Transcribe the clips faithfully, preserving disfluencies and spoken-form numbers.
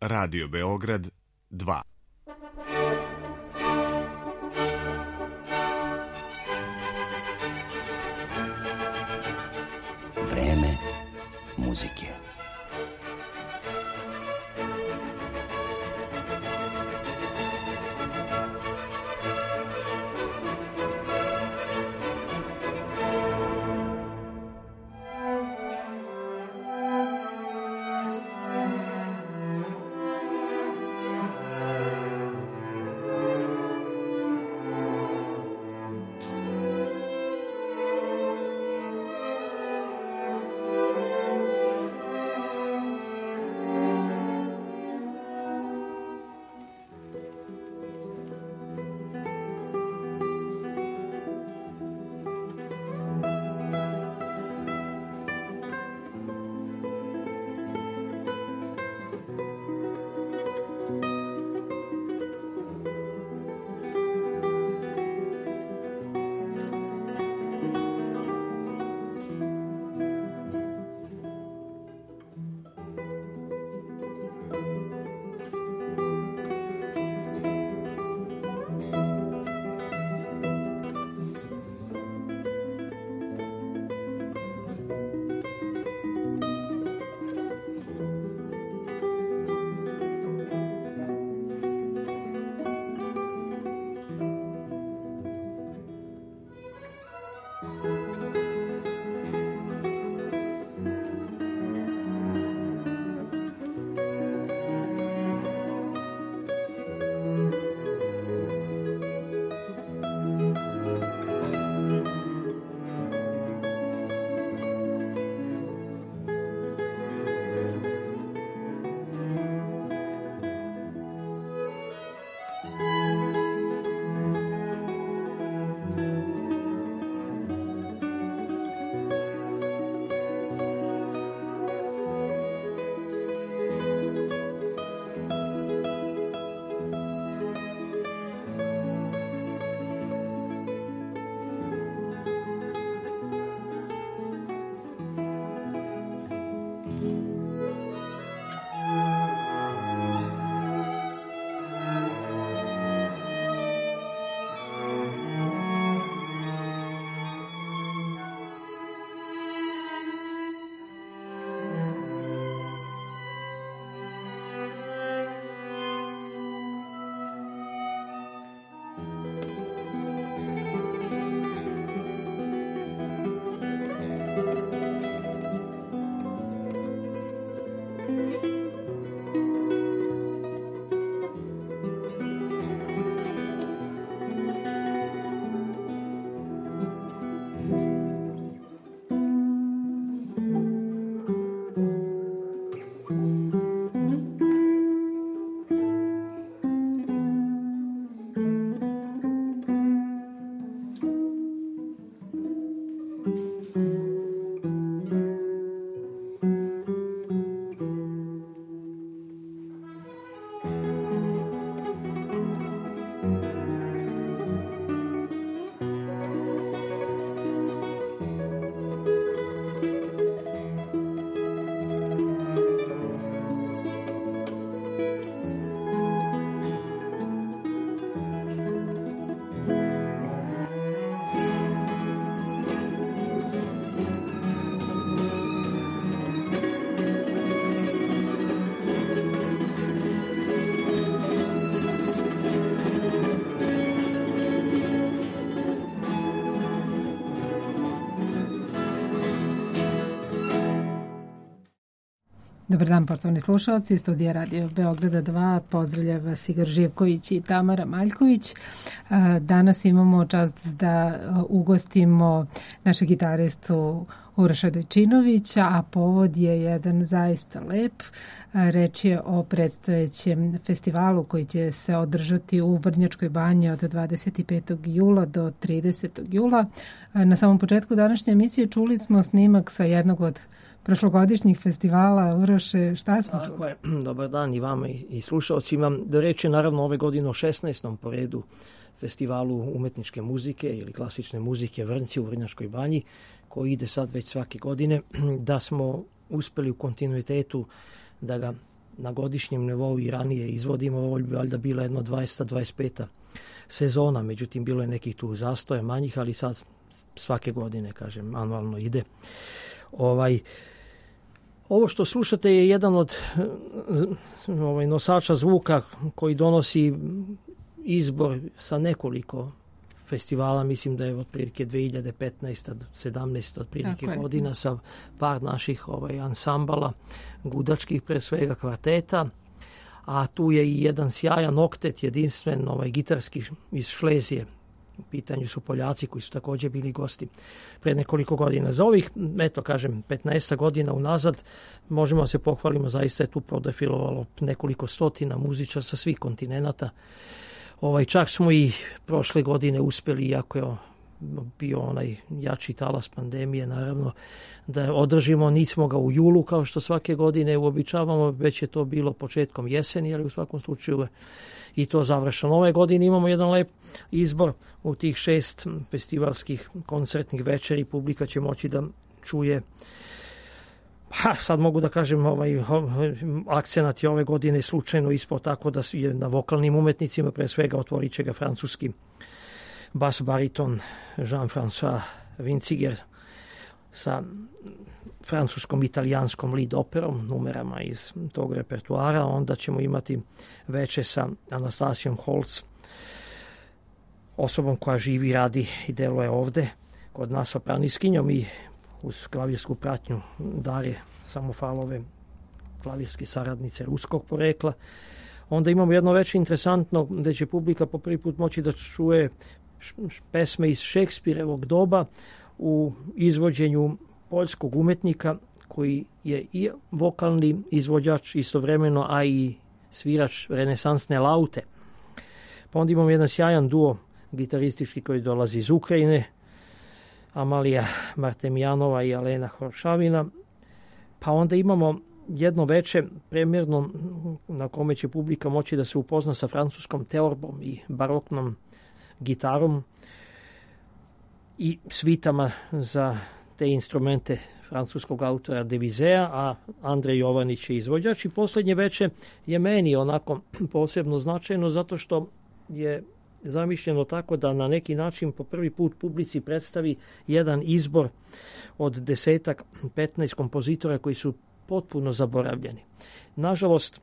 Radio Beograd dva. Vreme muzike. Dobar dan, poštovani slušalci, studija Radio Beograda dva, pozdravlja vas Igor Živković i Tamara Maljković. Danas imamo čast da ugostimo našeg gitaristu Uroša Dojčinovića, a povod je jedan zaista lep. Reč je o predstojećem festivalu koji će se održati u Vrnjačkoj banji od dvadeset petog jula do tridesetog jula. Na samom početku današnje emisije čuli smo snimak sa jednog od prošlogodišnjih festivala. Uroše, šta smo čuli? Tako je. Dobar dan i vama i slušalcima. Da reč je naravno ove godine o šesnaestom po redu festivalu umetničke muzike ili klasične muzike Vrnci u Vrnjačkoj banji, koji ide sad već svake godine, da smo uspeli u kontinuitetu da ga na godišnjem nivou i ranije izvodimo, ovo bi valjda bila jedno dvadeset dvadeset pet sezona, međutim bilo je nekih tu zastoja manjih, ali sad svake godine, kažem, anualno ide. Ovaj, ovo što slušate je jedan od ovaj, nosača zvuka koji donosi izbor sa nekoliko festivala, mislim da je otprilike dve hiljade petnaeste sedamnaeste otprilike Tako godina sa par naših ovaj, ansambala, gudačkih pre svega kvarteta, a tu je i jedan sjajan oktet, jedinstven ovaj, gitarski iz Šlezije. U pitanju su Poljaci koji su također bili gosti pre nekoliko godina. Za ovih, eto kažem, petnaest godina unazad možemo se pohvalimo, zaista je tu prodefilovalo nekoliko stotina muzičara sa svih kontinenata. Ovaj, čak smo i prošle godine uspjeli, iako je bio onaj jači talas pandemije, naravno, da održimo, nismo ga u julu kao što svake godine uobičavamo, već je to bilo početkom jeseni, ali u svakom slučaju i to završeno. Ove godine imamo jedan lep izbor u tih šest festivalskih koncertnih večeri, publika će moći da čuje. Ha, sad mogu da kažem, ovaj, akcenat je ove godine slučajno ispao tako da je na vokalnim umetnicima, pre svega otvorit će ga francuski bas bariton Jean-François Vinciger sa francuskom italijanskom lead operom, numerama iz tog repertuara. Onda ćemo imati veče sa Anastasijom Holz, osobom koja živi, radi i deluje ovde kod nas, sopraniskinjom, i uz klavirsku pratnju Dare Samofalove, klavirske saradnice ruskog porekla. Onda imamo jedno veće interesantno, gde će publika po prvi put moći da čuje pesme iz Šekspirevog doba u izvođenju poljskog umetnika koji je i vokalni izvođač istovremeno, a i svirač renesansne laute. Pa onda imamo jedan sjajan duo gitaristički koji dolazi iz Ukrajine, Amalija Martemjanova i Alena Horšavina. Pa onda imamo jedno veče premjerno na kome će publika moći da se upozna sa francuskom teorbom i baroknom gitarom i svitama za te instrumente francuskog autora Devizea, a Andrej Jovanić je izvođač. I posljednje veče je meni onako posebno značajno zato što je zamišljeno tako da na neki način po prvi put publici predstavi jedan izbor od desetak, petnaest kompozitora koji su potpuno zaboravljeni. Nažalost,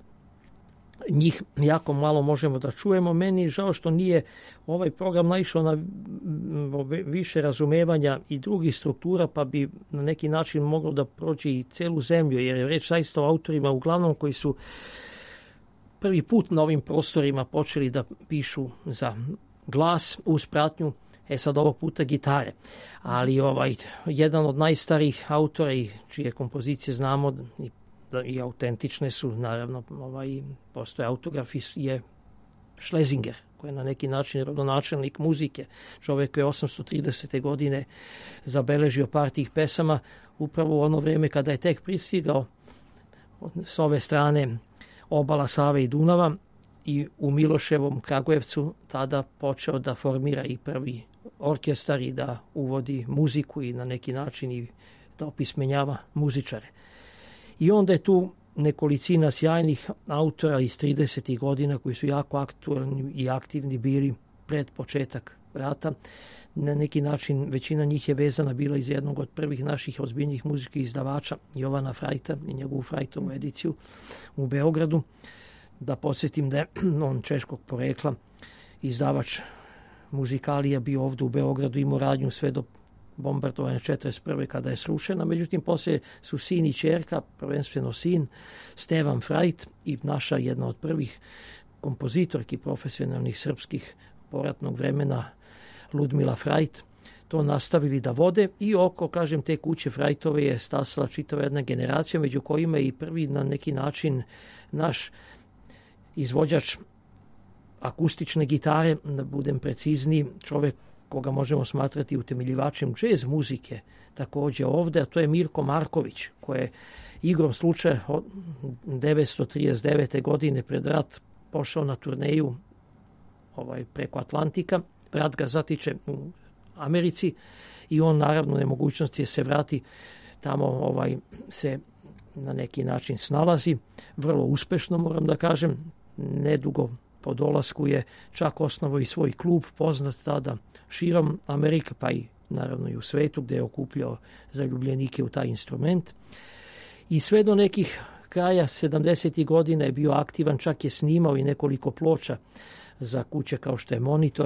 njih jako malo možemo da čujemo. Meni je žao što nije ovaj program naišao na više razumevanja i drugih struktura, pa bi na neki način moglo da prođe i celu zemlju, jer je reč zaista o autorima uglavnom koji su prvi put na ovim prostorima počeli da pišu za glas uz pratnju, e sad ovog puta gitare. Ali ovaj jedan od najstarijih autora i čije kompozicije znamo i, i autentične su, naravno, ovaj, postoje autograf je Schlesinger, koji je na neki način rodonačelnik muzike. Čovjek koji je osamsto tridesete godine zabeležio par tih pesama upravo u ono vrijeme kada je tek pristigao s ove strane obala Save i Dunava i u Miloševom Kragujevcu tada počeo da formira i prvi orkestar i da uvodi muziku i na neki način i da opismenjava muzičare. I onda je tu nekolicina sjajnih autora iz tridesetih godina koji su jako aktualni i aktivni bili pred početak rata. Na neki način većina njih je vezana bila iz jednog od prvih naših ozbiljnih muzičkih izdavača, Jovana Frajta i njegovu Frajtovu ediciju u Beogradu. Da podsjetim da je on češkog porekla, izdavač muzikalija, bio ovdje u Beogradu, imao radnju sve do bombardovanja četrdeset prve kada je srušena. Međutim, poslije su sin i čerka, prvenstveno sin, Stevan Frajt i naša jedna od prvih kompozitorki profesionalnih srpskih poratnog vremena, Ludmila Frajt, to nastavili da vode i oko, kažem, te kuće Frajtove je stasala čitava jedna generacija, među kojima je i prvi na neki način naš izvođač akustične gitare, da budem precizniji, čovjek koga možemo smatrati utemeljivačem džez muzike također ovdje, a to je Mirko Marković, koji je igrom slučaja od devetsto trideset devete godine pred rat pošao na turneju ovaj, preko Atlantika. Rat ga zatiče u Americi i on naravno nemogućnosti je se vrati tamo, ovaj, se na neki način snalazi, vrlo uspešno moram da kažem, nedugo po dolasku je čak osnovao i svoj klub poznat tada širom Amerike, pa i naravno i u svetu, gde je okupljao zaljubljenike u taj instrument. I sve do nekih kraja sedamdesetih godina je bio aktivan, čak je snimao i nekoliko ploča za kuće kao što je Monitor.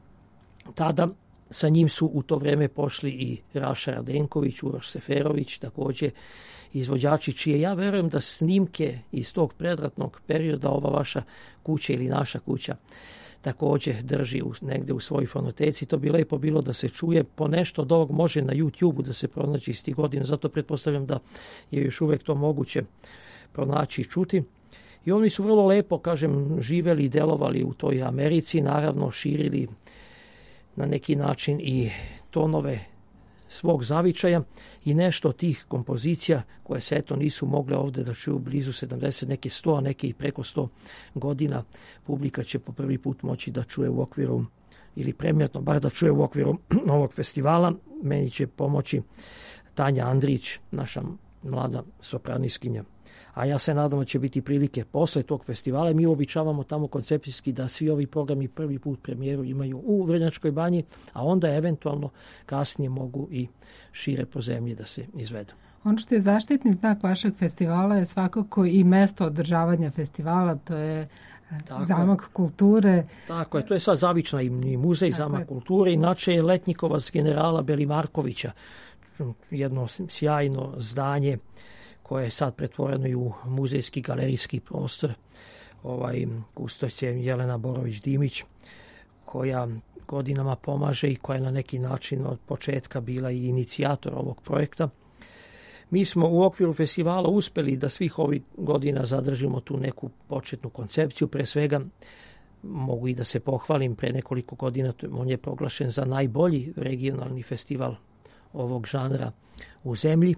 Tada sa njim su u to vreme pošli i Raša Radenković, Uroš Seferović, također izvođači čije ja verujem da snimke iz tog predratnog perioda ova vaša kuća ili naša kuća također drži u, negde u svojoj fonoteci. To bi lepo bilo da se čuje. Po nešto od ovog može na YouTube-u da se pronaći iz tih godina, zato pretpostavljam da je još uvek to moguće pronaći i čuti. I oni su vrlo lepo, kažem, živeli i delovali u toj Americi, naravno širili na neki način i tonove svog zavičaja i nešto od tih kompozicija koje se eto nisu mogle ovde da čuju blizu sedamdeset, neke sto, a neke i preko sto godina. Publika će po prvi put moći da čuje u okviru, ili premijetno bar da čuje u okviru ovog festivala. Meni će pomoći Tanja Andrić, naša mlada sopraniskinja. A ja se nadam da će biti prilike posle tog festivala. Mi običavamo tamo koncepcijski da svi ovi programi prvi put premijeru imaju u Vrnjačkoj banji, a onda eventualno kasnije mogu i šire po zemlji da se izvedu. Ono što je zaštitni znak vašeg festivala je svakako i mesto održavanja festivala, to je tako, Zamak kulture. Tako je, to je sad zavična i muzej tako Zamak je. kulture, inače je Letnjikovac generala Belimarkovića, jedno sjajno zdanje koje je sad pretvoreno i u muzejski galerijski prostor. Ovaj, kustoć je Jelena Borović-Dimić, koja godinama pomaže i koja je na neki način od početka bila i inicijator ovog projekta. Mi smo u okviru festivala uspeli da svih ovih godina zadržimo tu neku početnu koncepciju. Pre svega mogu i da se pohvalim, pre nekoliko godina on je proglašen za najbolji regionalni festival ovog žanra u zemlji,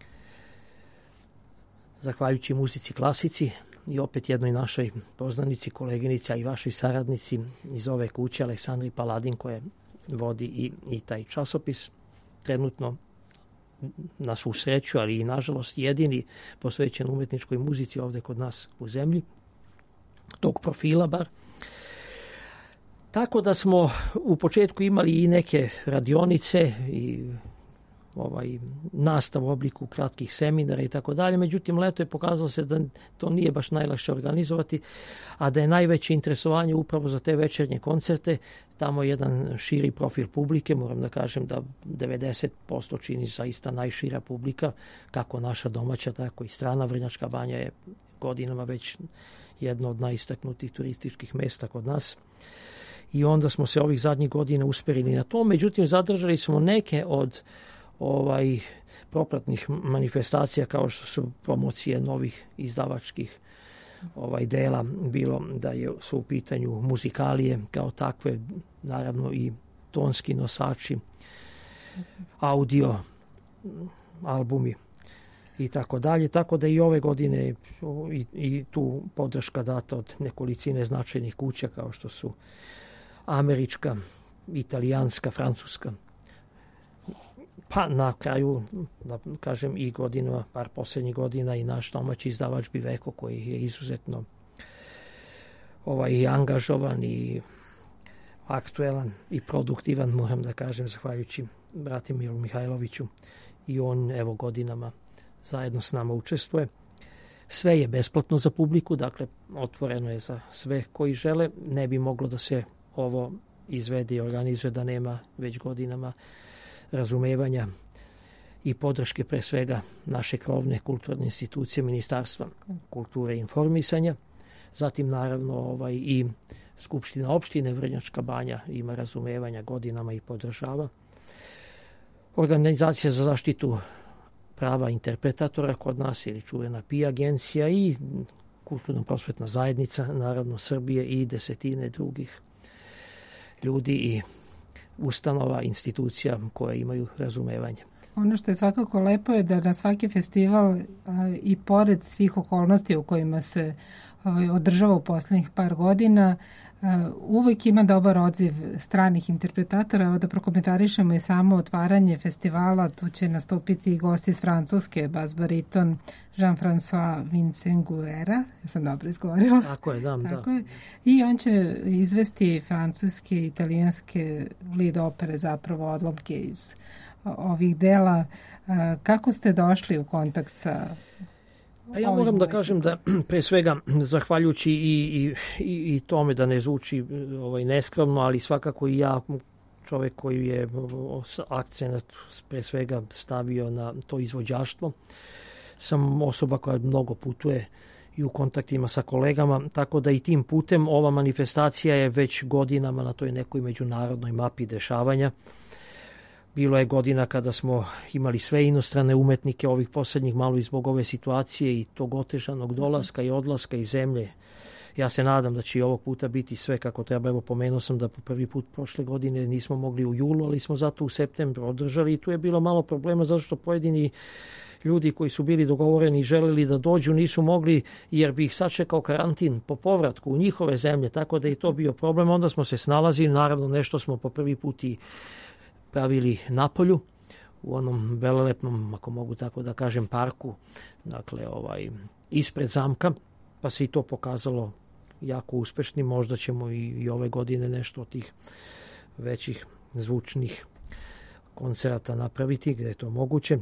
zahvaljujući muzici klasici i opet jednoj našoj poznanici, koleginici, a i vašoj saradnici iz ove kuće, Aleksandri Paladin, koja vodi i, i taj časopis. Trenutno, na svu sreću, ali i nažalost jedini posvećen umetničkoj muzici ovde kod nas u zemlji, tog profila bar. Tako da smo u početku imali i neke radionice i ovaj nastav u obliku kratkih seminara i tako dalje. Međutim, leto je pokazalo se da to nije baš najlakše organizovati, a da je najveće interesovanje upravo za te večernje koncerte. Tamo je jedan širi profil publike, moram da kažem da devedeset posto čini zaista najšira publika, kako naša domaća, tako i strana. Vrnjačka banja je godinama već jedno od najistaknutih turističkih mesta kod nas. I onda smo se ovih zadnjih godina usperili na to. Međutim, zadržali smo neke od ovaj propratnih manifestacija kao što su promocije novih izdavačkih ovaj dela, bilo da je su u pitanju muzikalije kao takve, naravno i tonski nosači, audio albumi i tako dalje, tako da i ove godine i, i tu podrška data od nekolicine značajnih kuća kao što su američka, italijanska, francuska, pa na kraju, da kažem, i godinama, par posljednjih godina i naš domaći izdavač Biveko, koji je izuzetno ovaj, angažovan i aktuelan i produktivan, moram da kažem, zahvaljujući Bratimiru Mihajloviću, i on evo godinama zajedno s nama učestvuje. Sve je besplatno za publiku, dakle otvoreno je za sve koji žele. Ne bi moglo da se ovo izvede i organizuje da nema već godinama razumevanja i podrške pre svega naše krovne kulturne institucije, Ministarstva kulture i informisanja. Zatim naravno ovaj, i Skupština opštine Vrnjačka banja ima razumevanja godinama i podržava. Organizacija za zaštitu prava interpretatora kod nas ili čuvena P I agencija i kulturno-prosvetna zajednica, naravno Srbije i desetine drugih ljudi i ustanova, institucija koje imaju razumevanje. Ono što je svakako lepo je da na svaki festival a, i pored svih okolnosti u kojima se a, održava u poslednjih par godina, uvek ima dobar odziv stranih interpretatora. Evo da prokomentarišemo i samo otvaranje festivala. Tu će nastupiti gosti iz Francuske, bas bariton Jean-François Vincent-Guerra. Ja sam dobro izgovorila. Tako je, da. Tako da. je. I on će izvesti francuske i italijanske lead opere, zapravo odlomke iz ovih dela. Kako ste došli u kontakt sa... Pa ja moram da kažem da pre svega zahvaljujući i, i, i tome da ne zvuči ovaj, neskromno, ali svakako i ja, čovek koji je akcenat pre svega stavio na to izvođaštvo, sam osoba koja mnogo putuje i u kontaktima sa kolegama, tako da i tim putem ova manifestacija je već godinama na toj nekoj međunarodnoj mapi dešavanja. Bilo je godina kada smo imali sve inostrane umetnike, ovih poslednjih malo i zbog ove situacije i tog otežanog dolaska i odlaska iz zemlje. Ja se nadam da će i ovog puta biti sve kako treba. Evo, pomenuo sam da po prvi put prošle godine nismo mogli u julu, ali smo zato u septembru održali i tu je bilo malo problema zato što pojedini ljudi koji su bili dogovoreni i želeli da dođu nisu mogli jer bi ih sačekao karantin po povratku u njihove zemlje, tako da je to bio problem. Onda smo se snalazili, naravno nešto smo po prvi put i pravili napolju, u onom velelepnom, ako mogu tako da kažem, parku, dakle, ovaj, ispred zamka, pa se i to pokazalo jako uspešnim. Možda ćemo i, i ove godine nešto od tih većih zvučnih koncerata napraviti, gde je to moguće.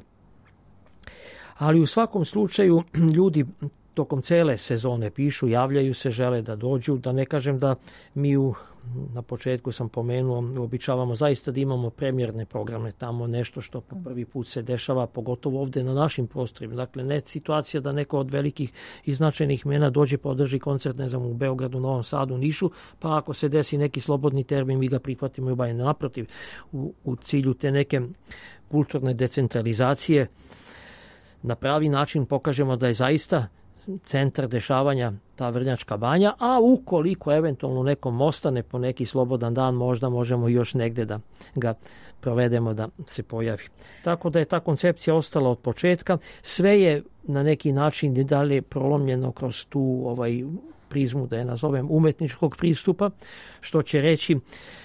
Ali u svakom slučaju ljudi tokom cele sezone pišu, javljaju se, žele da dođu, da ne kažem da mi u, na početku sam pomenuo, običavamo zaista da imamo premijerne programe tamo, nešto što po prvi put se dešava, pogotovo ovde na našim prostorima. Dakle, ne situacija da neko od velikih i značajnih imena dođe pa održi koncert, ne znam, u Beogradu, Novom Sadu, Nišu, pa ako se desi neki slobodni termin, mi ga prihvatimo i obavljamo. Naprotiv, u, u cilju te neke kulturne decentralizacije na pravi način pokažemo da je zaista centar dešavanja ta Vrnjačka banja, a ukoliko eventualno nekom ostane po neki slobodan dan, možda možemo još negde da ga provedemo da se pojavi. Tako da je ta koncepcija ostala od početka. Sve je na neki način dalje prolomljeno kroz tu ovaj prizmu, da je nazovem, umetničkog pristupa, što će reći,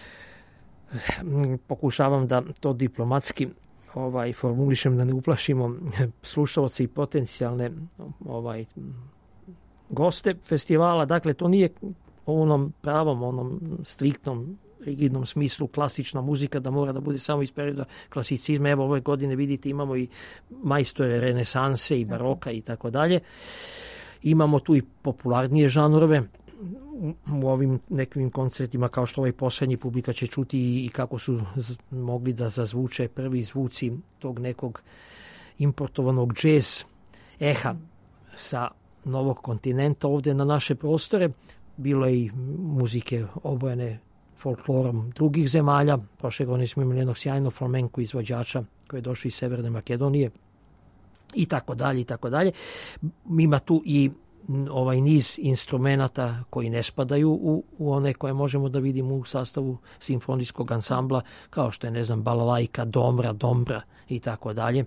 pokušavam da to diplomatski ovaj formulišem da ne uplašimo slušalce i potencijalne ovaj goste festivala. Dakle, to nije u onom pravom, onom striktnom, rigidnom smislu klasična muzika da mora da bude samo iz perioda klasicizma. Evo, ove godine vidite imamo i majstore renesanse i baroka i tako dalje. Imamo tu i popularnije žanrove. U ovim nekim koncertima kao što ovaj poslednji publika će čuti i kako su mogli da zazvuče prvi zvuci tog nekog importovanog džez eha sa novog kontinenta ovde na naše prostore. Bilo je i muzike obojene folklorom drugih zemalja. Prošle godine smo imali jednog sjajnog flamenko izvođača koji je došao iz Severne Makedonije i tako dalje i tako dalje. Ima tu i ovaj niz instrumenata koji ne spadaju u, u one koje možemo da vidimo u sastavu simfonijskog ansambla, kao što je, ne znam, balalajka, domra, dombra i tako dalje.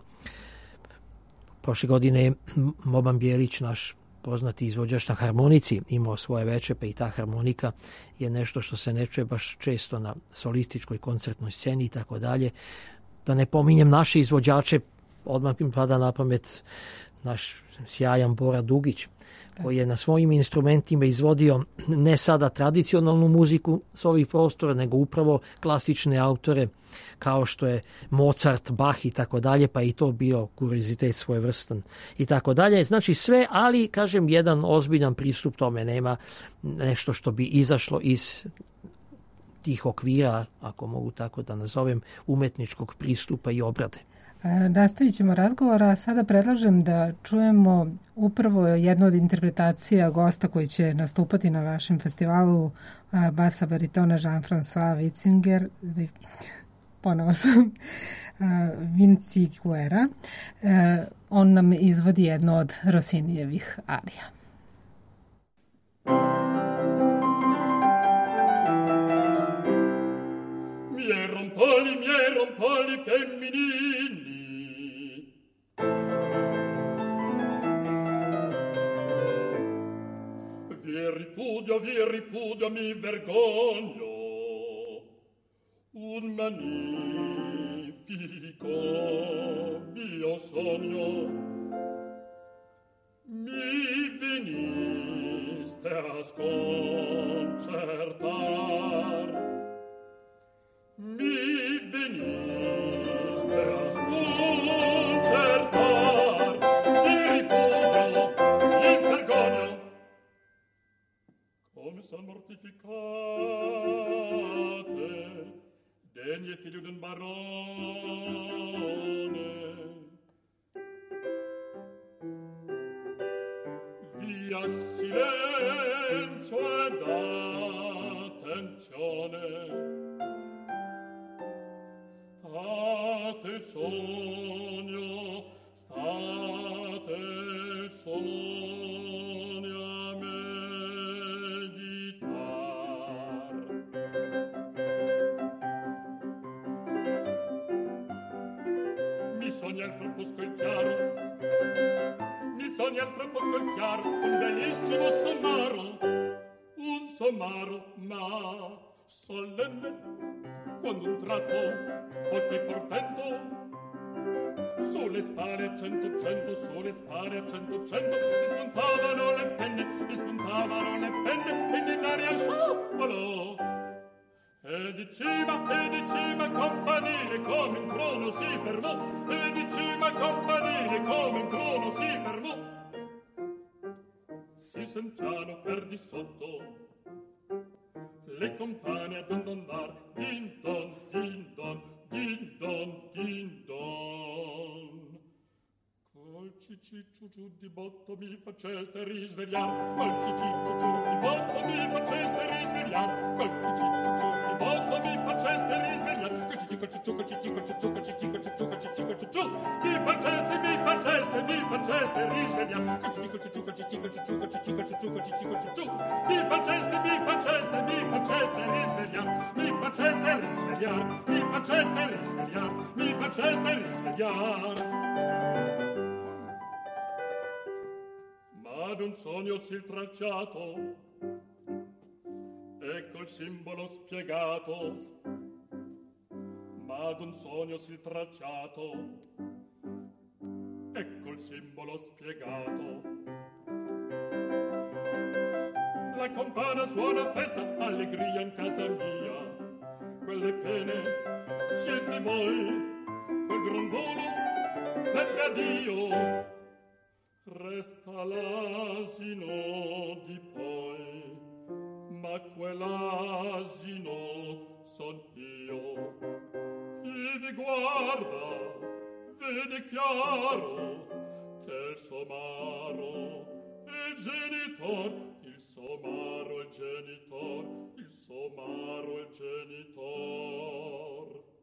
Prošle godine je Boban Bjelić, naš poznati izvođač na harmonici, imao svoje veče, pa i ta harmonika je nešto što se ne čuje baš često na solističkoj koncertnoj sceni i tako dalje. Da ne pominjem naše izvođače, odmah mi pada na pamet naš sjajan Bora Dugić, koji je na svojim instrumentima izvodio ne sada tradicionalnu muziku s ovih prostora, nego upravo klasične autore kao što je Mozart, Bach i tako dalje, pa i to bio kuriozitet svojevrstan i tako dalje. Znači sve, ali kažem, jedan ozbiljan pristup tome, nema nešto što bi izašlo iz tih okvira, ako mogu tako da nazovem, umetničkog pristupa i obrade. Nastavit ćemo razgovor, a sada predlažem da čujemo upravo jednu od interpretacija gosta koji će nastupati na vašem festivalu, basa baritona Jean-François Witzinger, ponovo sam, Vincent-Guerra. On nam izvodi jedno od Rossinijevih arija. Mieron poli, mieron poli femminili, Vieri ripudio, vi ripudio, mi vergogno. Un magnifico mio sogno mi veniste a sconcertar. Mi veniste a sconcertar, vi ripudio, vi vergogno. Come son mortificate, degne figlio d'un barone. Via silenzio ed attenzione. State il sogno, state il sogno a meditar. Mi sogna il fraffosco il chiaro, mi sogna il fraffosco il chiaro, un bellissimo sommaro, un sommaro ma solenne. Quando un tratto, occhi portento, sulle spade a cento cento, sulle spade a cento cento, mi spuntavano le penne, mi spuntavano le penne, e nell'aria il sciopolo. E di cima, e di cima campanile, come un trono si fermò, e di cima campanile, come un trono si fermò. Si sentiano per di sotto le compagnie a don don dar, din don, din don, din don, din don. Col cicicciu di botto mi faceste risvegliar, col cicicciu di botto mi faceste risvegliar, col cicicciu di botto mi faceste risvegliar, col cicicciu, col cicicciu, col cicicciu, col cicicciu, col cicicciu, mi faceste, mi faceste, mi faceste risvegliar, col cicicciu, col cicicciu, col cicicciu, col cicicciu, col cicicciu, mi faceste, mi faceste, mi faceste risvegliar, mi faceste risvegliar, mi faceste risvegliar, mi faceste risvegliar. Ad un sogno sì tracciato, ecco il simbolo spiegato. Ma ad un sogno sì tracciato, ecco il simbolo spiegato. La campana suona festa, allegria in casa mia. Quelle pene siete voi, quel gran volo, l'ebbe addio. Resta l'asino di poi, ma quell'asino son io. Chi vi guarda, vede chiaro che il somaro, il genitor, il somaro, il genitor, il somaro, il genitor.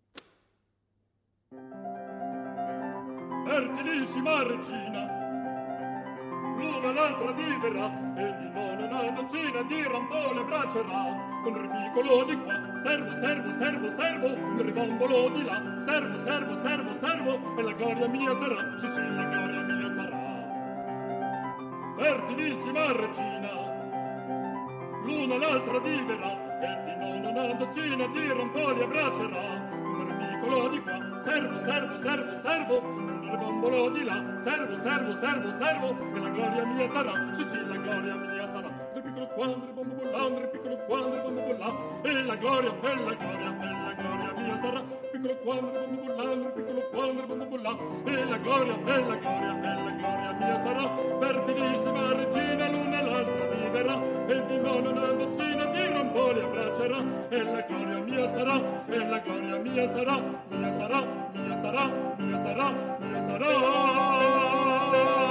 Fertilissima regina, l'una l'altra diverrà, e di non una dozzina di rampole braccerà. Un ripicolo di qua, servo, servo, servo, servo, un ribombolo di là, servo, servo, servo, servo, e la gloria mia sarà, sì sì, la gloria mia sarà. Fertilissima regina, l'una l'altra diverrà, e di non una dozzina di rampoli abbraccerà. Un ripicolo di qua, servo, servo, servo, servo, il bambolo di là, servo, servo, servo, servo, e la gloria mia sarà, sì sì, la gloria mia sarà. Il piccolo quandre, bambo bollando, il piccolo quandre, bambo bollà, e la gloria, e la gloria, e la gloria mia sarà. Piccolo quandre, bambo bollando, il piccolo quandre, bambo bollà, e la gloria, e la gloria, e la gloria mia sarà. Fertilissima regina, l'una l'altra diverrà, e di non una dozzina di rampoli abbraccerà, e la gloria mia sarà, e la gloria mia sarà, mia sarà, mia sarà, mia sarà, mia sarà.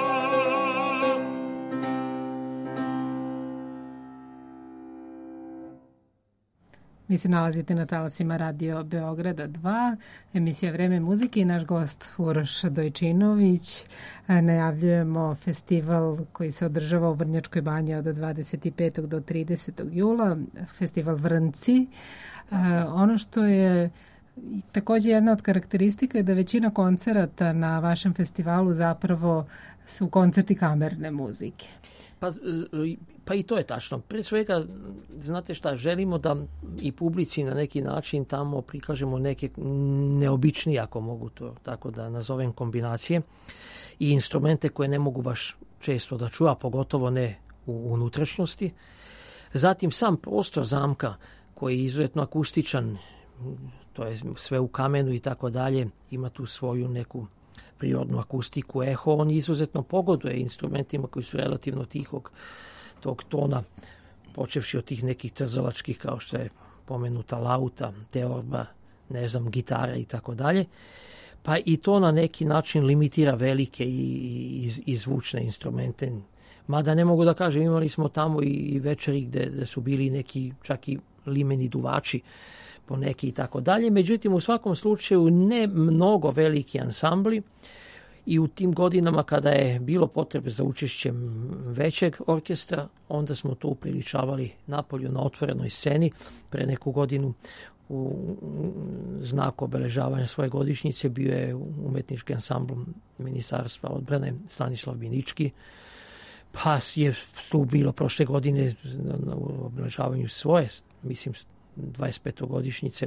Vi se nalazite na talasima Radio Beograda dva, emisija Vreme muzike i naš gost Uroš Dojčinović. Najavljujemo festival koji se održava u Vrnjačkoj banji od dvadeset petog do tridesetog jula, festival Vrnci. Ono što je I također jedna od karakteristika je da većina koncerata na vašem festivalu zapravo su koncerti kamerne muzike. Pa, pa i to je tačno. Prije svega, znate šta, želimo da i publici na neki način tamo prikažemo neke neobičnije, ako mogu to tako da nazovem, kombinacije i instrumente koje ne mogu baš često da čuva, pogotovo ne u unutrašnjosti. Zatim sam prostor zamka koji je izuzetno akustičan, to je sve u kamenu i tako dalje, ima tu svoju neku prirodnu akustiku, eho, on izuzetno pogoduje instrumentima koji su relativno tihog tog tona, počevši od tih nekih trzalačkih kao što je pomenuta lauta, teorba, ne znam, gitara i tako dalje. Pa i to na neki način limitira velike i, i, i zvučne instrumente. Mada ne mogu da kažem, imali smo tamo i večeri gde, gde su bili neki čak i limeni duvači po neki i tako dalje. Međutim, u svakom slučaju ne mnogo veliki ansambli i u tim godinama kada je bilo potrebe za učešćem većeg orkestra, onda smo to upriličavali napolju na otvorenoj sceni. Pre neku godinu u znaku obeležavanja svoje godišnjice bio je umetnički ansambl Ministarstva odbrane Stanislav Binički. Pa je tu bilo prošle godine na obeležavanju svoje, mislim, dvadeset petogodišnjice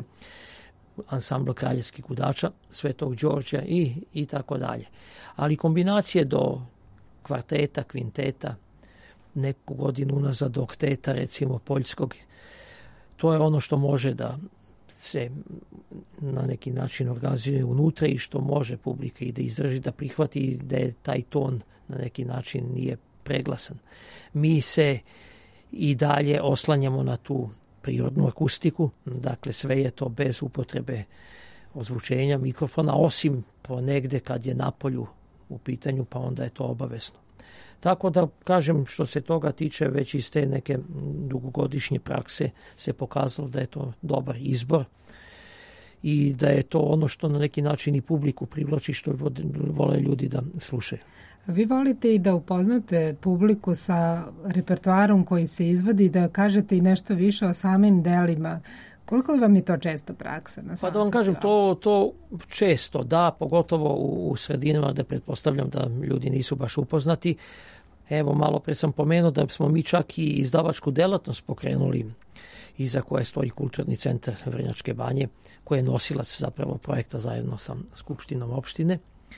ansambl Kraljevskih kudača Svetog Đorđa i, i tako dalje. Ali kombinacije do kvarteta, kvinteta, neku godinu unazad do okteta, recimo poljskog, to je ono što može da se na neki način organizuje unutra i što može publika i da izdrži, da prihvati da je taj ton na neki način nije preglasan. Mi se i dalje oslanjamo na tu prirodnu akustiku, dakle sve je to bez upotrebe ozvučenja mikrofona, osim ponegde kad je napolju u pitanju, pa onda je to obavezno. Tako da, kažem, što se toga tiče, već iz te neke dugogodišnje prakse se pokazalo da je to dobar izbor i da je to ono što na neki način i publiku privlači, što vole ljudi da slušaju. Vi volite i da upoznate publiku sa repertoarom koji se izvodi, da kažete i nešto više o samim delima. Koliko vam je to često praksa? Na pa da vam kažem, to, to često, da, pogotovo u, u sredinama da pretpostavljam da ljudi nisu baš upoznati. Evo, malo pre sam pomenuo da smo mi čak i izdavačku delatnost pokrenuli, iza koje stoji Kulturni centar Vrnjačke Banje, koji je nosilac zapravo projekta zajedno sa Skupštinom opštine.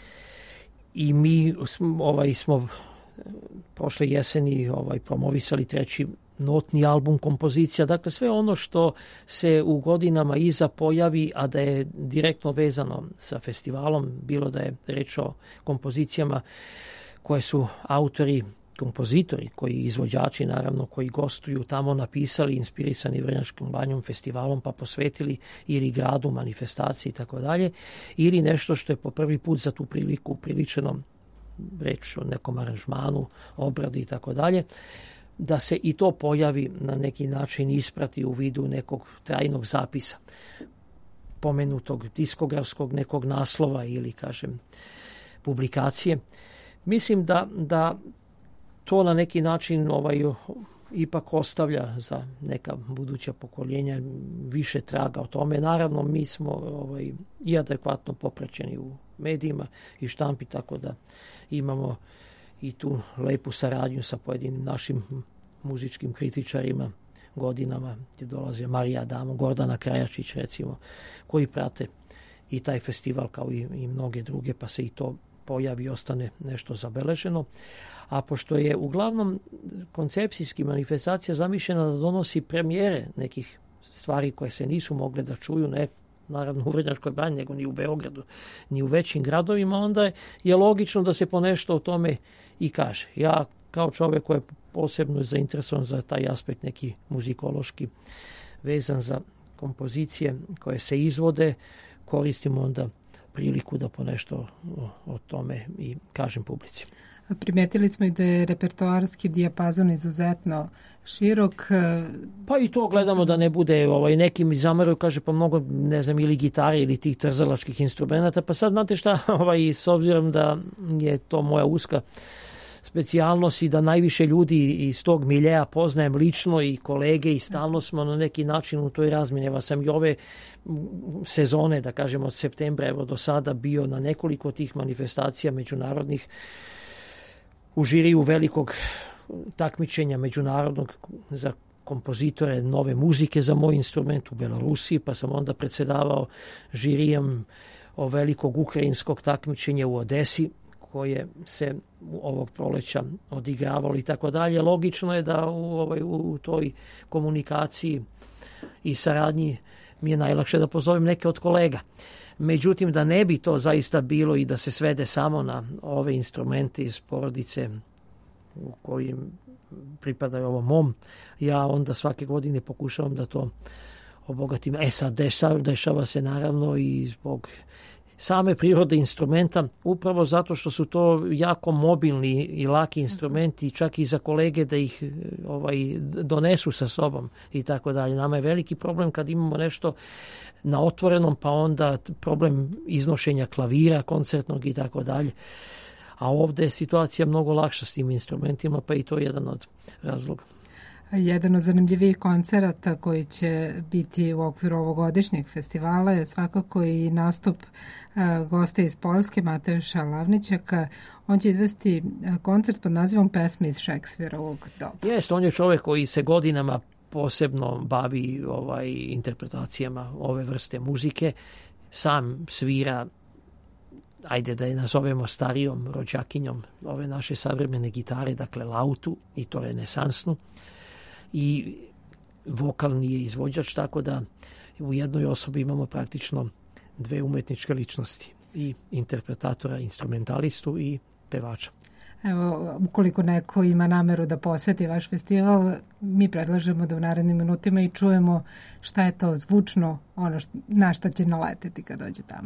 I mi ovaj, smo prošle jeseni ovaj, promovisali treći notni album kompozicija. Dakle, sve ono što se u godinama iza pojavi, a da je direktno vezano sa festivalom, bilo da je reč o kompozicijama koje su autori, kompozitori, koji izvođači, naravno, koji gostuju tamo, napisali, inspirisani Vrnjačkom banjom, festivalom, pa posvetili ili gradu, manifestaciji i tako dalje, ili nešto što je po prvi put za tu priliku priličeno, reč o nekom aranžmanu, obradi i tako dalje, da se i to pojavi na neki način, isprati u vidu nekog trajnog zapisa, pomenutog diskografskog nekog naslova ili, kažem, publikacije. Mislim da, da to na neki način ovaj, ipak ostavlja za neka buduća pokoljenja više traga o tome. Naravno, mi smo ovaj, i adekvatno popraćeni u medijima i štampi, tako da imamo i tu lepu saradnju sa pojedinim našim muzičkim kritičarima godinama, gdje dolaze Marija Adamo, Gordana Krajačić recimo, koji prate i taj festival kao i, i mnoge druge, pa se i to pojavi i ostane nešto zabeleženo. A pošto je uglavnom koncepcijski manifestacija zamišljena da donosi premijere nekih stvari koje se nisu mogle da čuju, ne naravno u Vrnjačkoj banji, nego ni u Beogradu, ni u većim gradovima, onda je, je logično da se ponešto o tome i kaže. Ja kao čovjek koji je posebno zainteresovan za taj aspekt neki muzikološki vezan za kompozicije koje se izvode, koristim onda priliku da ponešto o, o tome i kažem publici. Primetili smo i da je repertoarski dijapazon izuzetno širok. Pa i to gledamo da ne bude, ovaj, neki mi zamaraju, kaže pa mnogo, ne znam, ili gitare ili tih trzalačkih instrumenta, pa sad znate šta, ovaj, s obzirom da je to moja uska specijalnost i da najviše ljudi iz tog miljeja poznajem lično i kolege i stalno smo na neki način u toj razmjeni. Evo sam i ove sezone, da kažemo od septembra evo do sada bio na nekoliko tih manifestacija međunarodnih u žiriju velikog takmičenja međunarodnog za kompozitore nove muzike za moj instrument u Belorusiji, pa sam onda predsjedavao žirijem o velikog ukrajinskog takmičenja u Odesi, koje se ovog proleća odigravalo i tako dalje. Logično je da u, ovaj, u toj komunikaciji i saradnji mi je najlakše da pozovem neke od kolega. Međutim, da ne bi to zaista bilo i da se svede samo na ove instrumente iz porodice u kojim pripadaju ovom mom, ja onda svake godine pokušavam da to obogatim. E sad, dešava, dešava se naravno i zbog same prirode instrumenta, upravo zato što su to jako mobilni i laki instrumenti, čak i za kolege da ih ovaj, donesu sa sobom i tako dalje. Nama je veliki problem kad imamo nešto na otvorenom, pa onda problem iznošenja klavira koncertnog i tako dalje. A ovdje je situacija mnogo lakša s tim instrumentima, pa i to je jedan od razloga. Jedan od zanimljivijih koncerata koji će biti u okviru ovogodišnjeg festivala je svakako i nastup uh, gosta iz Poljske, Matejuša Lavnićaka. On će izvesti koncert pod nazivom Pesme iz Šekspirovog doba. Jest, on je čovjek koji se godinama posebno bavi ovaj, interpretacijama ove vrste muzike. Sam svira, ajde da je nazovemo starijom rođakinjom ove naše savremene gitare, dakle lautu i to renesansnu. I vokalni je izvođač, tako da u jednoj osobi imamo praktično dve umetničke ličnosti, i interpretatora, instrumentalistu i pevača. Evo, ukoliko neko ima nameru da posjeti vaš festival, mi predlažemo da u narednim minutima i čujemo šta je to zvučno, ono što, na šta će naleteti kad dođe tamo.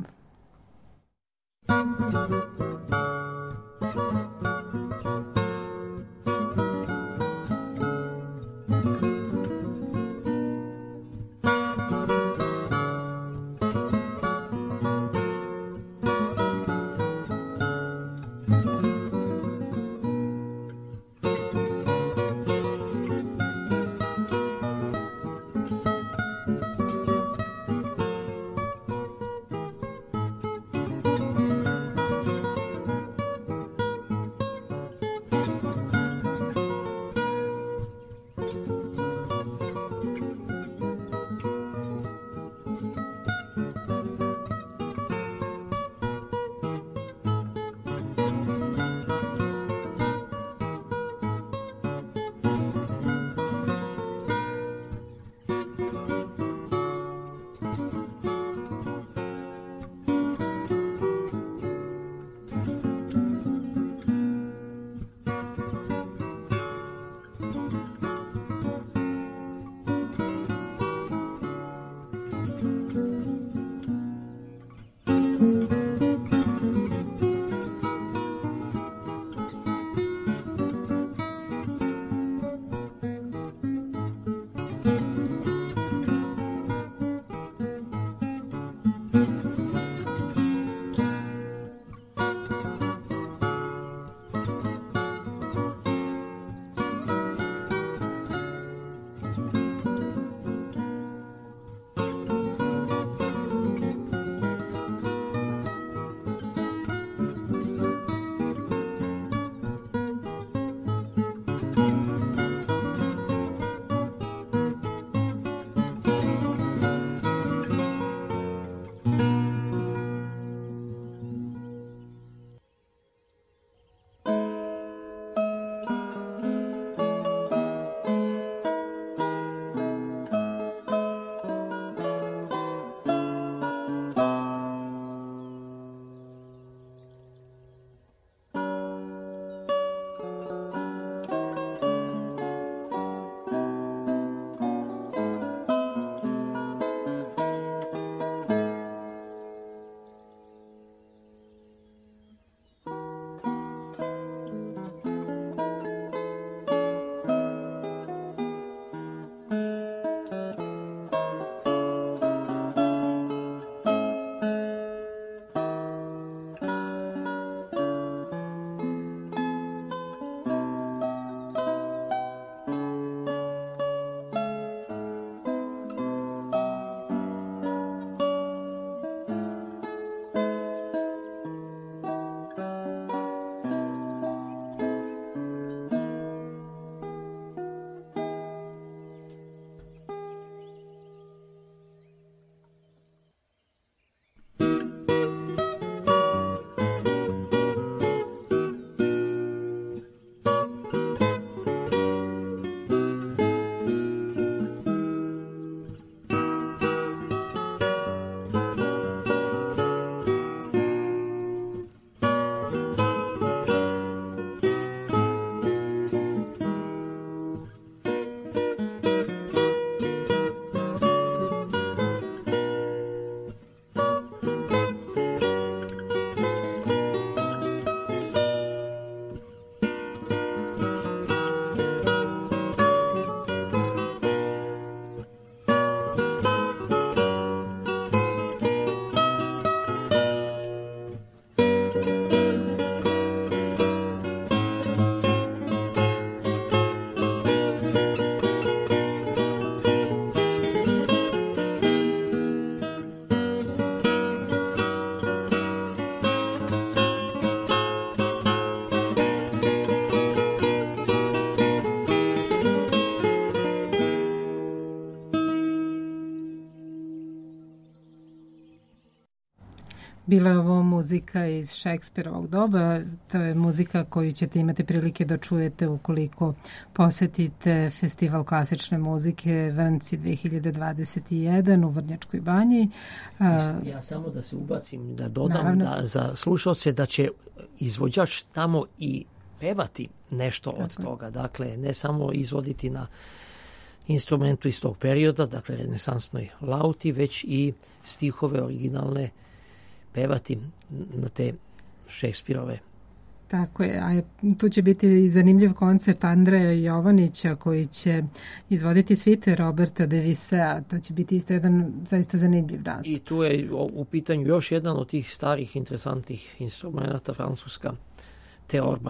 Bila je ovo muzika iz Šekspirovog doba, to je muzika koju ćete imati prilike da čujete ukoliko posetite Festival klasične muzike Vrnci dve hiljade dvadeset jedan u Vrnjačkoj banji. Ja samo da se ubacim, da dodam Naravno. da za slušalce da će izvođač tamo i pevati nešto Tako. od toga. Dakle, ne samo izvoditi na instrumentu iz tog perioda, dakle renesansnoj lauti, već i stihove originalne pevati na te Šekspirove. Tako je, a tu će biti zanimljiv koncert Andreja Jovanića koji će izvoditi svite Roberta de Visea. To će biti isto jedan zaista zanimljiv nastup. I tu je u pitanju još jedan od tih starih interesantnih instrumenta, francuska teorba.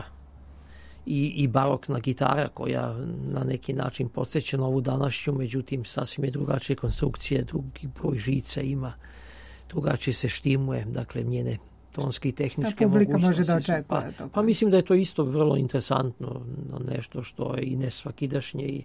I, i barokna gitara koja na neki način podsjeća na ovu današnju, međutim sasvim je drugačije konstrukcije, drugi broj žica ima, drugačije se štimuje, dakle njene tonske i tehničke mogućnosti. Ta publika može da očekuje. Pa, pa mislim da je to isto vrlo interesantno, nešto što je i nesvakidašnje i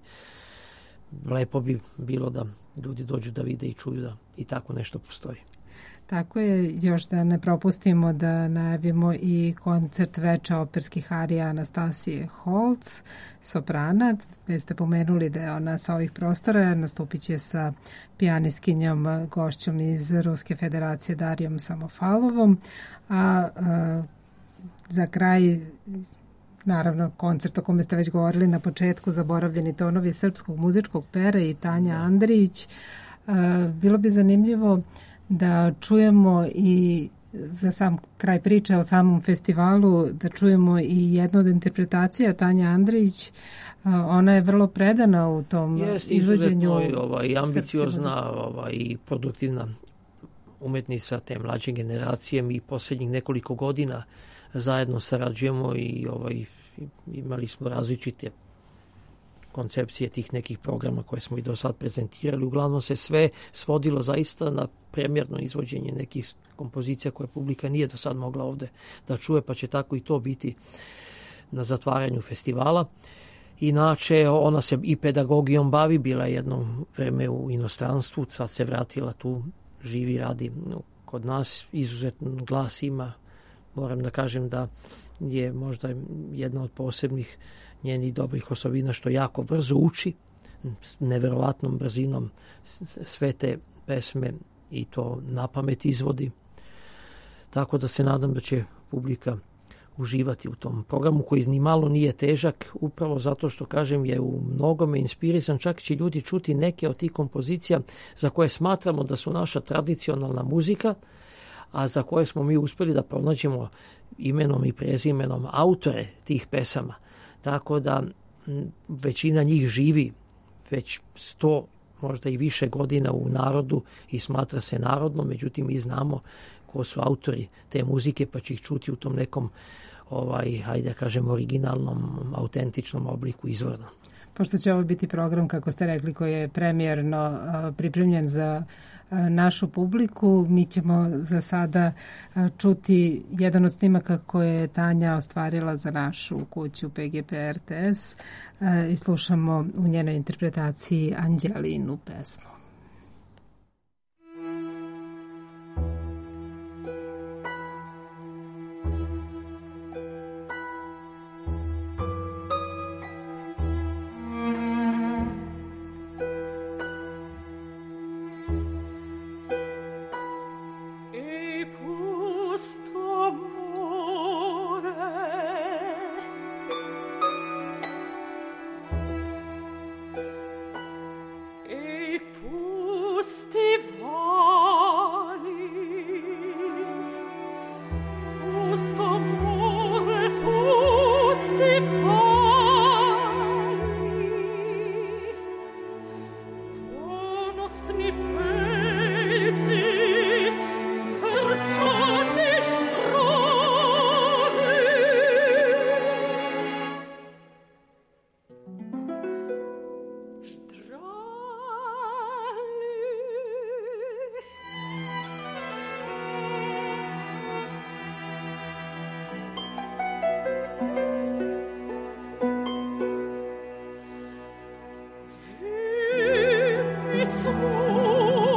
lepo bi bilo da ljudi dođu da vide i čuju da i tako nešto postoji. Tako je, još da ne propustimo da najavimo i koncert Veča operskih arija Anastasije Holc, soprana. Vi ste pomenuli da je ona sa ovih prostora, nastupit će sa pijanistkinjom, gošćom iz Ruske federacije Darijom Samofalovom, a, a za kraj naravno koncert o kome ste već govorili na početku, Zaboravljeni tonovi srpskog muzičkog pera i Tanja Andrić. A, bilo bi zanimljivo da čujemo i za sam kraj priče o samom festivalu, da čujemo i jednu od interpretacija Tanja Andrić. Ona je vrlo predana u tom Jest, izvođenju. Jest ovaj, ambiciozna ovaj, i produktivna umetnica te mlađe generacije. Mi posljednjih nekoliko godina zajedno sarađujemo i ovaj, imali smo različite koncepcije tih nekih programa koje smo i do sad prezentirali. Uglavnom se sve svodilo zaista na premjerno izvođenje nekih kompozicija koje publika nije do sad mogla ovde da čuje, pa će tako i to biti na zatvaranju festivala. Inače, ona se i pedagogijom bavi, bila jedno vreme u inostranstvu, sad se vratila tu, živi, radi kod nas, izuzetan glas ima. Moram da kažem da je možda jedna od posebnih njenih dobrih osobina što jako brzo uči, s neverovatnom brzinom sve te pesme i to na pamet izvodi. Tako da se nadam da će publika uživati u tom programu koji ni malo nije težak, upravo zato što, kažem, je u mnogome inspirisan, čak će ljudi čuti neke od tih kompozicija za koje smatramo da su naša tradicionalna muzika, a za koje smo mi uspeli da pronađemo imenom i prezimenom autore tih pesama. Tako da većina njih živi već sto, možda i više godina u narodu i smatra se narodno, međutim mi znamo ko su autori te muzike, pa će ih čuti u tom nekom, ovaj, hajde da kažem, originalnom, autentičnom obliku, izvorno. Pošto će ovo biti program, kako ste rekli, koji je premijerno pripremljen za našu publiku, mi ćemo za sada čuti jedan od snimaka koje je Tanja ostvarila za našu kuću P G P R T S i slušamo u njenoj interpretaciji Anđelinu pesmu. Small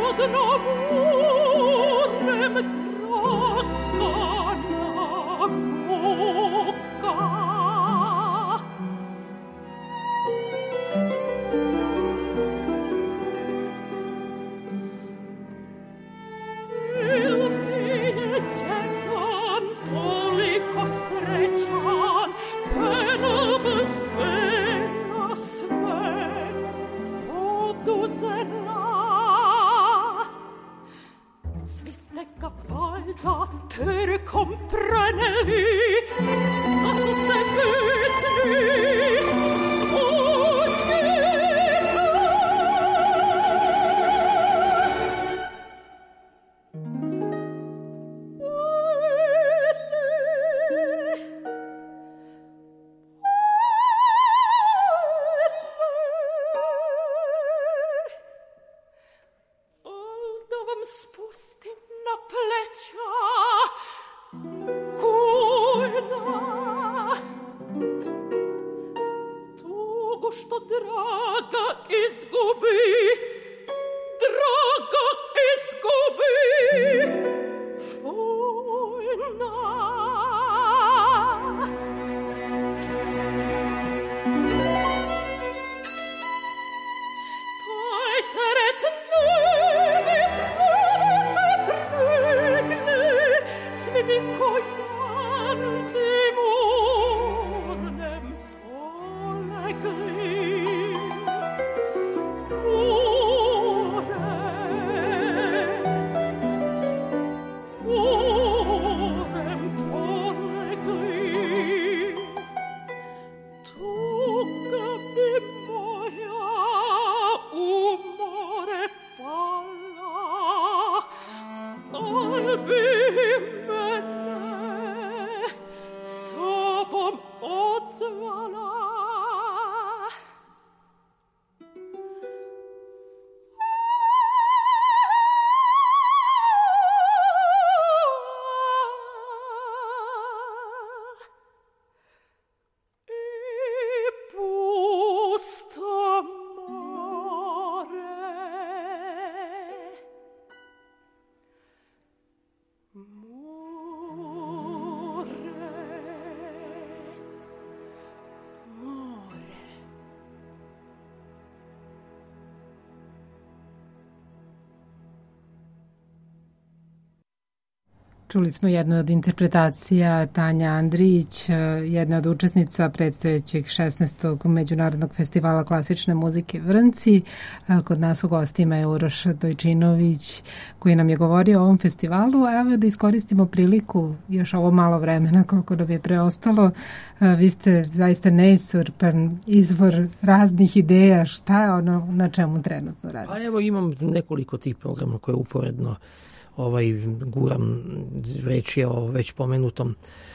Čuli smo jednu od interpretacija Tanja Andrić, jedna od učesnica predstojećeg šesnaestog Međunarodnog festivala klasične muzike Vrnci. Kod nas u gostima je Uroš Dojčinović koji nam je govorio o ovom festivalu. A evo da iskoristimo priliku, još ovo malo vremena koliko nam je preostalo. Vi ste zaista neiscrpan izvor raznih ideja. Šta je ono na čemu trenutno radite? Pa evo imam nekoliko tih programa koje uporedno ovaj guram, reč je o već pomenutom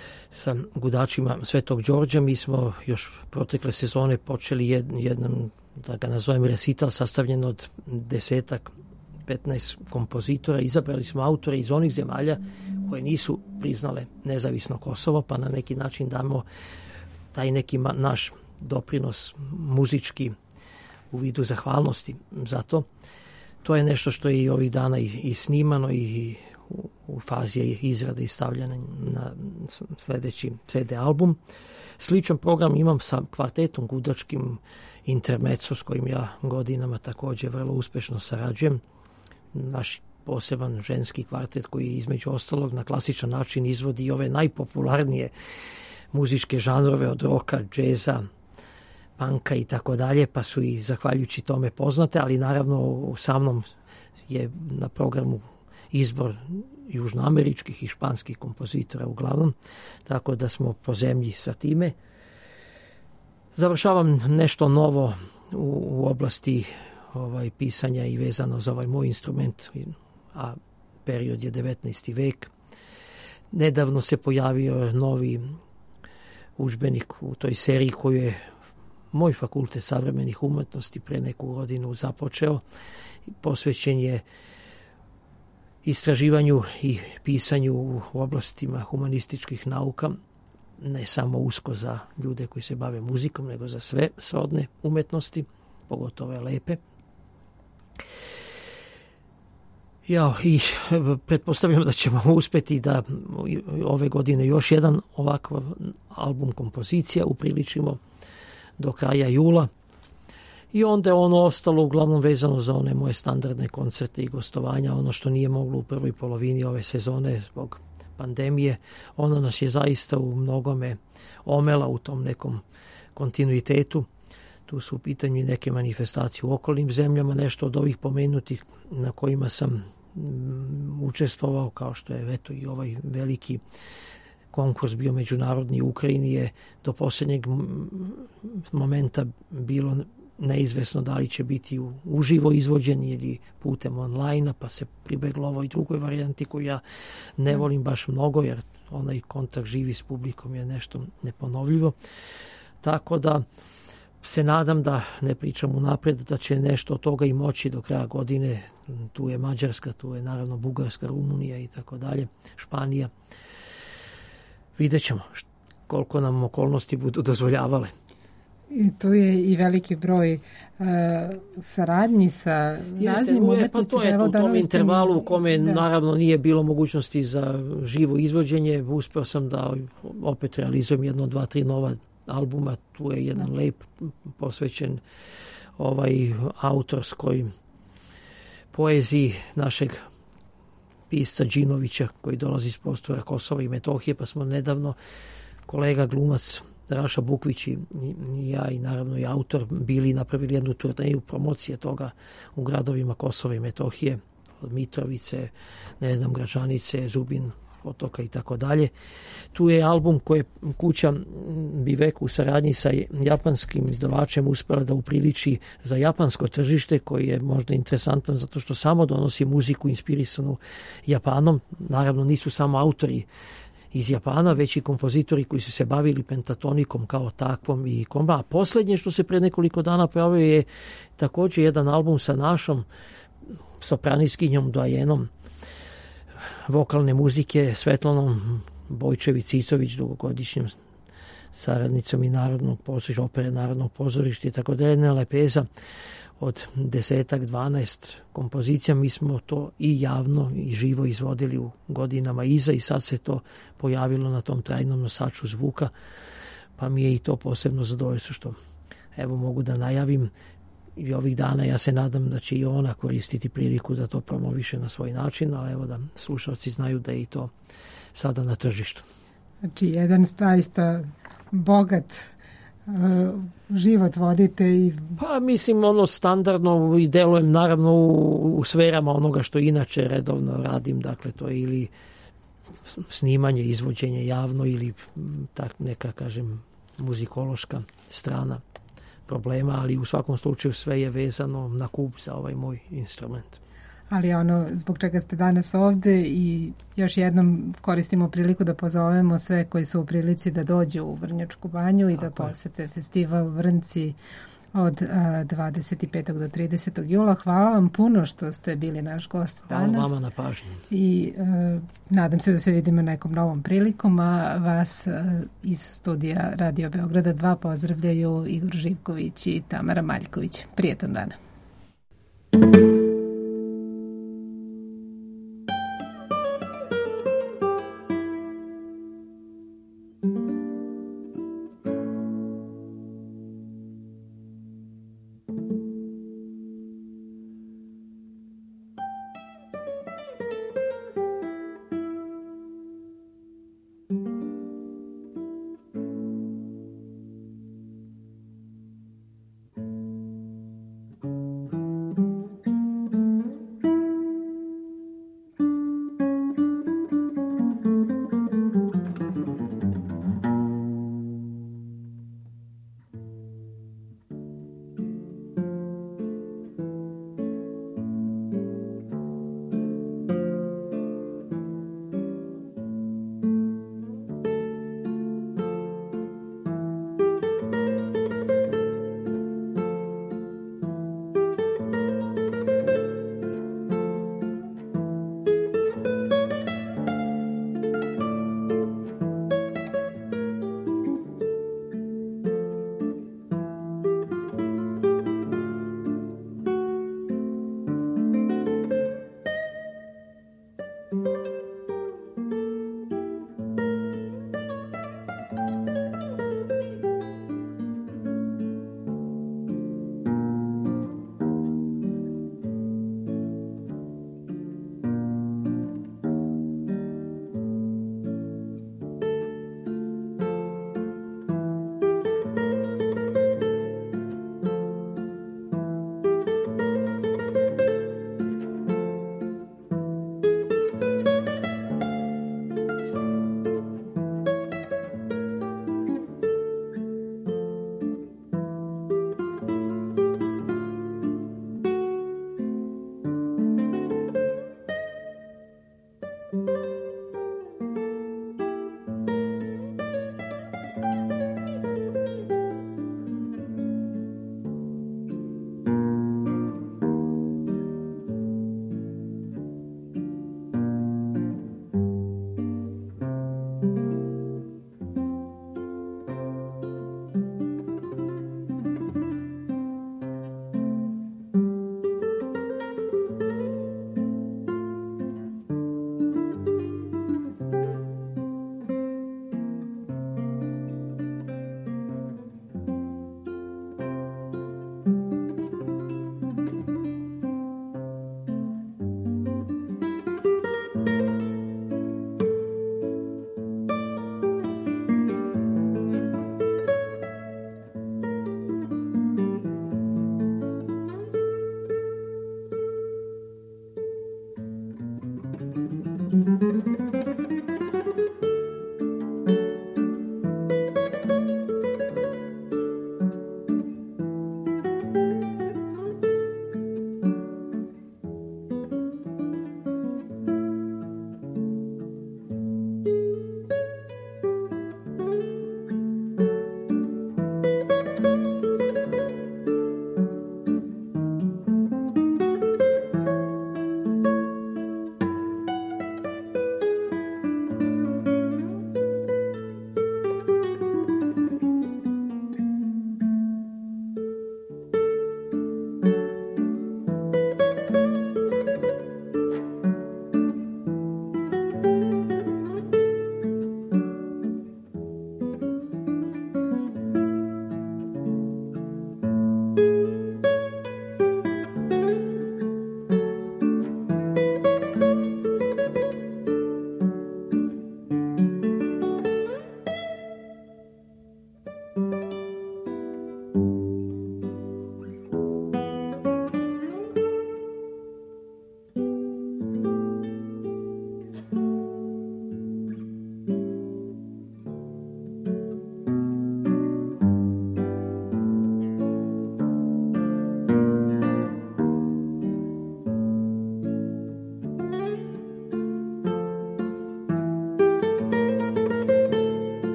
sa gudačima Svetog Đorđa. Mi smo još protekle sezone počeli jed, jedan, da ga nazovem, resital sastavljen od desetak, petnaest kompozitora. Izabrali smo autore iz onih zemalja koje nisu priznale nezavisno Kosovo, pa na neki način damo taj neki ma, naš doprinos muzički u vidu zahvalnosti za to. To je nešto što je i ovih dana i, i snimano i u, u fazi je izrade i stavljanja na sljedeći ce de album. Sličan program imam sa kvartetom gudačkim Intermezzo s kojim ja godinama također vrlo uspešno sarađujem. Naš poseban ženski kvartet koji između ostalog na klasičan način izvodi ove najpopularnije muzičke žanrove od roka, džeza, panka i tako dalje, pa su i zahvaljujući tome poznate, ali naravno sa mnom je na programu izbor južnoameričkih i španskih kompozitora uglavnom, tako da smo po zemlji sa time. Završavam nešto novo u, u oblasti ovaj, pisanja i vezano za ovaj moj instrument, a period je devetnaesti vek. Nedavno se pojavio novi udžbenik u toj seriji koju je moj fakultet savremenih umetnosti pre neku godinu započeo. Posvećen je istraživanju i pisanju u oblastima humanističkih nauka, ne samo usko za ljude koji se bave muzikom, nego za sve srodne umetnosti, pogotovo lepe. Ja, i pretpostavljam da ćemo uspeti da ove godine još jedan ovakav album kompozicija upriličimo do kraja jula. I onda je ono ostalo uglavnom vezano za one moje standardne koncerte i gostovanja, ono što nije moglo u prvoj polovini ove sezone zbog pandemije. Ono nas je zaista u mnogome omela u tom nekom kontinuitetu. Tu su u pitanju i neke manifestacije u okolnim zemljama, nešto od ovih pomenutih na kojima sam mm, učestvovao, kao što je eto i ovaj veliki konkurs bio međunarodni u Ukrajini, je do posljednjeg momenta bilo neizvesno da li će biti uživo izvođen ili putem online-a, pa se pribeglo ovoj drugoj varijanti koju ja ne volim baš mnogo, jer onaj kontakt živi s publikom je nešto neponovljivo. Tako da se nadam, da ne pričam unapred, da će nešto od toga i moći do kraja godine. Tu je Mađarska, tu je naravno Bugarska, Rumunija i tako dalje, Španija. Vidjet ćemo koliko nam okolnosti budu dozvoljavale. I tu je i veliki broj uh, saradnji sa raznim umetnicima. Pa to je u tom intervalu u kome da. naravno nije bilo mogućnosti za živo izvođenje. Uspeo sam da opet realizujem jedno, dva, tri nova albuma. Tu je jedan da. lep posvećen ovaj autorskoj poeziji našeg pisca Đinovića, koji dolazi iz prostora Kosova i Metohije, pa smo nedavno kolega glumac Raša Bukvić i, i ja i naravno i autor bili napravili jednu turneju promocije toga u gradovima Kosova i Metohije, od Mitrovice, ne znam, Gračanice, Zubin, Otoka i tako dalje. Tu je album koji je kuća Bivek u saradnji sa japanskim izdavačem uspela da upriliči za japansko tržište, koji je možda interesantan zato što samo donosi muziku inspirisanu Japanom. Naravno nisu samo autori iz Japana, već i kompozitori koji su se bavili pentatonikom kao takvom i komba. A posljednje što se pre nekoliko dana pojavio je također jedan album sa našom sopraniskinjom, doajenom vokalne muzike, Svetlanom Bojčević-Cicović, dugogodišnjim saradnicom i Narodnog pozorišta, opere Narodnog pozorišta i tako da je jedna lepeza od desetak, dvanaest kompozicija. Mi smo to i javno i živo izvodili u godinama iza i sad se to pojavilo na tom trajnom nosaču zvuka, pa mi je i to posebno zadovoljstvo što evo mogu da najavim i ovih dana. Ja se nadam da će i ona koristiti priliku da to promoviše na svoj način, ali evo da slušalci znaju da je i to sada na tržištu. Znači, jedan zaista bogat uh, život vodite i... Pa mislim, ono standardno i delujem naravno u, u sferama onoga što inače redovno radim, dakle to je ili snimanje, izvođenje javno ili tak neka, kažem, muzikološka strana problema, ali u svakom slučaju sve je vezano na kup za ovaj moj instrument. Ali ono zbog čega ste danas ovde i još jednom koristimo priliku da pozovemo sve koji su u prilici da dođu u Vrnjačku banju i da posete festival Vrnci od dvadeset petog do tridesetog jula. Hvala vam puno što ste bili naš gost danas. Hvala vama na pažnji. I uh, nadam se da se vidimo nekom novom prilikom, a vas uh, iz studija Radio Beograda dva pozdravljaju Igor Živković i Tamara Maljković. Prijetan dan. Thank you.